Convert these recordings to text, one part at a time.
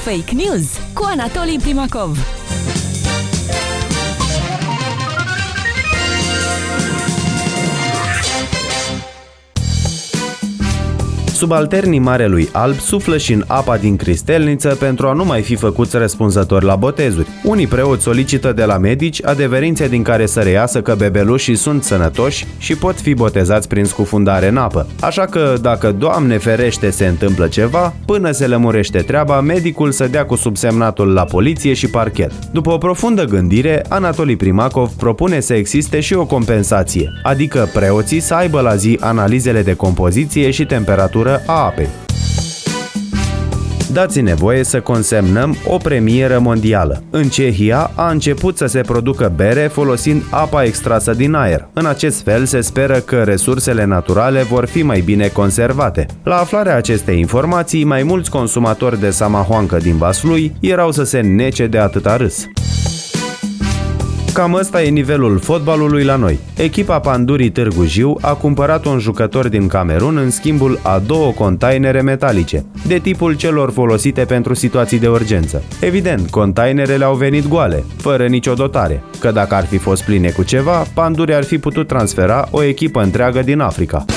Fake News cu Anatolii Primakov. Subalternii Marelui Alb suflă și în apa din cristelniță pentru a nu mai fi făcuți răspunzători la botezuri. Unii preoți solicită de la medici adeverințe din care să reiasă că bebelușii sunt sănătoși și pot fi botezați prin scufundare în apă. Așa că, dacă Doamne ferește se întâmplă ceva, până se lămurește treaba, medicul să dea cu subsemnatul la poliție și parchet. După o profundă gândire, Anatolii Primakov propune să existe și o compensație, adică preoții să aibă la zi analizele de compoziție și temperatură a apei. Dați-ne voie să consemnăm o premieră mondială. În Cehia a început să se producă bere folosind apa extrasă din aer. În acest fel se speră că resursele naturale vor fi mai bine conservate. La aflarea acestei informații, mai mulți consumatori de samahoancă din Vaslui erau să se nece de atâta râs. Cam ăsta e nivelul fotbalului la noi. Echipa Pandurii Târgu Jiu a cumpărat un jucător din Camerun în schimbul a 2 containere metalice, de tipul celor folosite pentru situații de urgență. Evident, containerele au venit goale, fără nicio dotare, că dacă ar fi fost pline cu ceva, Pandurii ar fi putut transfera o echipă întreagă din Africa.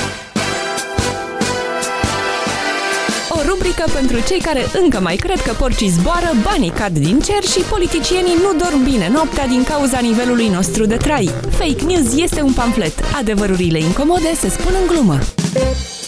Rubrică pentru cei care încă mai cred că porcii zboară, banii cad din cer și politicienii nu dorm bine noaptea din cauza nivelului nostru de trai. Fake News este un pamflet. Adevărurile incomode se spun în glumă.